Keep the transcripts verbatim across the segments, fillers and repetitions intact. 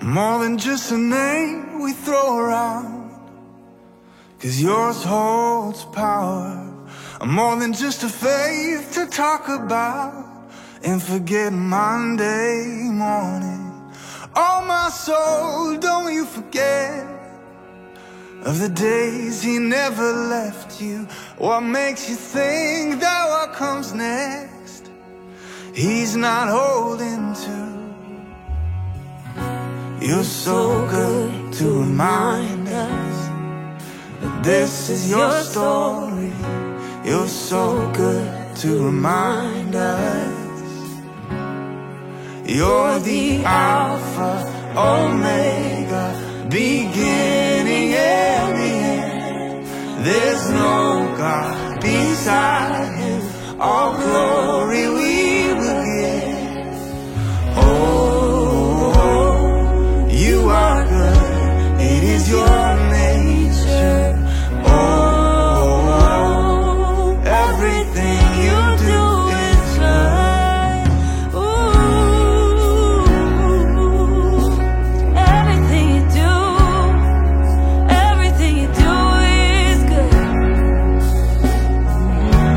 More than just a name we throw around, 'cause yours holds power. More than just a faith to talk about and forget Monday morning. Oh my soul, don't you forget of the days he never left you. What makes you think that what comes next he's not holding to? You're so good to remind us that this is your story. You're so good to remind us you're the Alpha, Omega, beginning and the end. There's no God beside him. All glory we will give. Oh, you are good. It is your nature. Oh, everything you do is good. Ooh, everything you do, everything you do is good.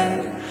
say